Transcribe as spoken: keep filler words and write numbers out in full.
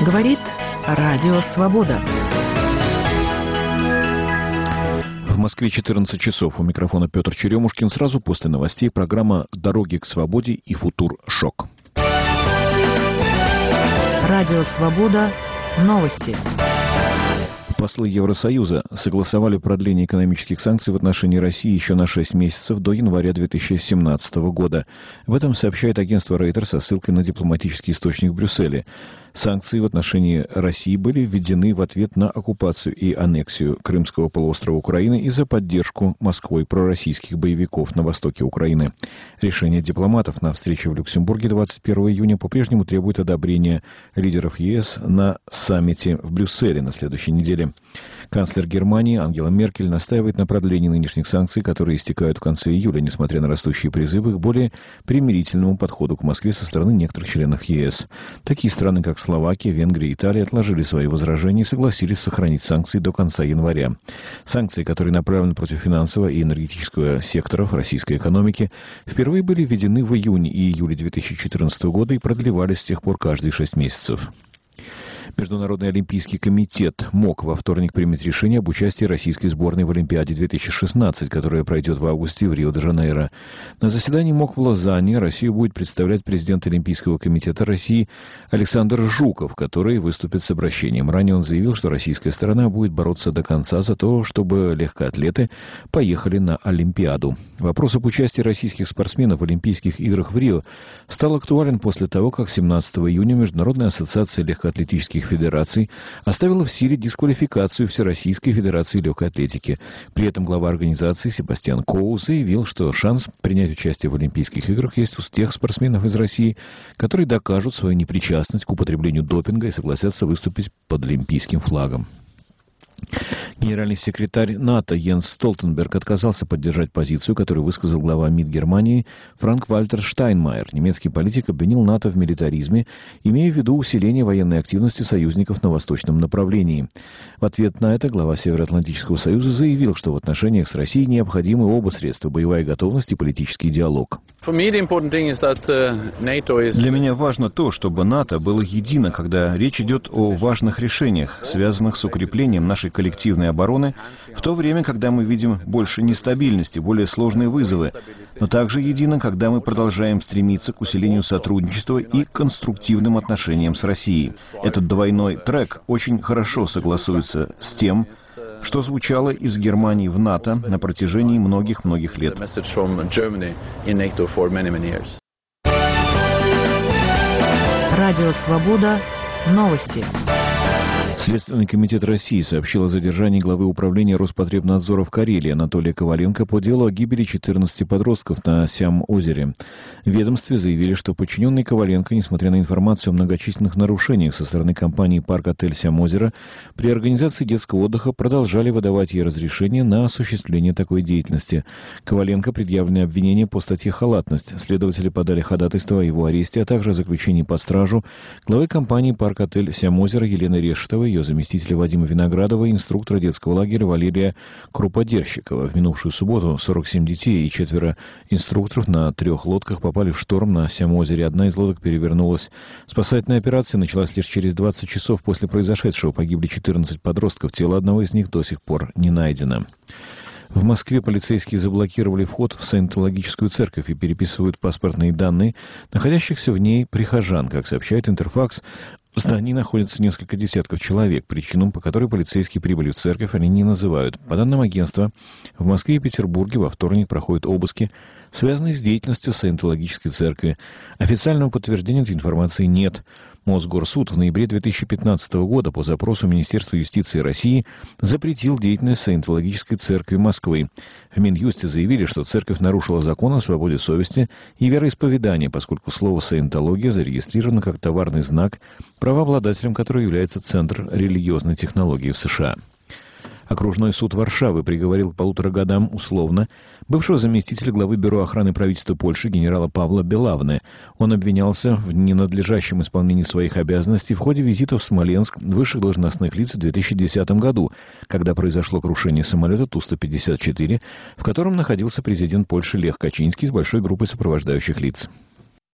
Говорит Радио Свобода. В Москве четырнадцать часов. У микрофона Петр Черемушкин. Сразу после новостей программа «Дороги к свободе» и «Футур-шок». Радио Свобода. Новости. Послы Евросоюза согласовали продление экономических санкций в отношении России еще на шесть месяцев до января две тысячи семнадцатого года. В этом сообщает агентство Reuters со ссылкой на дипломатический источник в Брюсселе. Санкции в отношении России были введены в ответ на оккупацию и аннексию Крымского полуострова Украины и за поддержку Москвой пророссийских боевиков на востоке Украины. Решение дипломатов на встрече в Люксембурге двадцать первого июня по-прежнему требует одобрения лидеров ЕС на саммите в Брюсселе на следующей неделе. Канцлер Германии Ангела Меркель настаивает на продлении нынешних санкций, которые истекают в конце июля, несмотря на растущие призывы к более примирительному подходу к Москве со стороны некоторых членов ЕС. Такие страны, как Словакия, Венгрия и Италия, отложили свои возражения и согласились сохранить санкции до конца января. Санкции, которые направлены против финансового и энергетического секторов российской экономики, впервые были введены в июне и июле две тысячи четырнадцатого года и продлевались с тех пор каждые шесть месяцев. Международный олимпийский комитет МОК во вторник примет решение об участии российской сборной в Олимпиаде две тысячи шестнадцать, которая пройдет в августе в Рио-де-Жанейро. На заседании МОК в Лозанне Россию будет представлять президент Олимпийского комитета России Александр Жуков, который выступит с обращением. Ранее он заявил, что российская сторона будет бороться до конца за то, чтобы легкоатлеты поехали на Олимпиаду. Вопрос об участии российских спортсменов в Олимпийских играх в Рио стал актуален после того, как семнадцатого июня Международная ассоциация легкоатлетических федераций оставила в силе дисквалификацию Всероссийской федерации легкой атлетики. При этом глава организации Себастьян Коу заявил, что шанс принять участие в Олимпийских играх есть у тех спортсменов из России, которые докажут свою непричастность к употреблению допинга и согласятся выступить под олимпийским флагом. Генеральный секретарь НАТО Йенс Столтенберг отказался поддержать позицию, которую высказал глава МИД Германии Франк-Вальтер Штайнмайер. Немецкий политик обвинил НАТО в милитаризме, имея в виду усиление военной активности союзников на восточном направлении. В ответ на это глава Североатлантического союза заявил, что в отношениях с Россией необходимы оба средства – боевая готовность и политический диалог. Для меня важно то, чтобы НАТО было едино, когда речь идет о важных решениях, связанных с укреплением нашей коллективной обороны, в то время, когда мы видим больше нестабильности, более сложные вызовы, но также едино, когда мы продолжаем стремиться к усилению сотрудничества и конструктивным отношениям с Россией. Этот двойной трек очень хорошо согласуется с тем, что звучало из Германии в НАТО на протяжении многих-многих лет. Радио Свобода. Новости. Следственный комитет России сообщил о задержании главы управления Роспотребнадзора в Карелии Анатолия Коваленко по делу о гибели четырнадцати подростков на Сям-озере. В ведомстве заявили, что подчиненные Коваленко, несмотря на информацию о многочисленных нарушениях со стороны компании «Парк-отель Сям-озеро», при организации детского отдыха продолжали выдавать ей разрешение на осуществление такой деятельности. Коваленко предъявлены обвинения по статье «Халатность». Следователи подали ходатайство о его аресте, а также о заключении под стражу главы компании «Парк-отель Сям-озеро» Елены Решетовой, ее заместителя Вадима Виноградова и инструктора детского лагеря Валерия Круподерщикова. В минувшую субботу сорок семь детей и четверо инструкторов на трех лодках попали в шторм на Сям-озере. Одна из лодок перевернулась. Спасательная операция началась лишь через двадцать часов после произошедшего. Погибли четырнадцать подростков. Тело одного из них до сих пор не найдено. В Москве полицейские заблокировали вход в саентологическую церковь и переписывают паспортные данные находящихся в ней прихожан. Как сообщает Интерфакс, в здании находится несколько десятков человек. Причину, по которой полицейские прибыли в церковь, они не называют. По данным агентства, в Москве и Петербурге во вторник проходят обыски, связанные с деятельностью саентологической церкви. Официального подтверждения этой информации нет. Мосгорсуд в ноябре две тысячи пятнадцатого года по запросу Министерства юстиции России запретил деятельность саентологической церкви Москвы. В Минюсте заявили, что церковь нарушила закон о свободе совести и вероисповедания, поскольку слово «саентология» зарегистрировано как товарный знак, правообладателем которого является Центр религиозной технологии в США. Окружной суд Варшавы приговорил к полутора годам условно бывшего заместителя главы Бюро охраны правительства Польши генерала Павла Белавны. Он обвинялся в ненадлежащем исполнении своих обязанностей в ходе визита в Смоленск высших должностных лиц в две тысячи десятом году, когда произошло крушение самолета Ту сто пятьдесят четыре, в котором находился президент Польши Лех Качинский с большой группой сопровождающих лиц.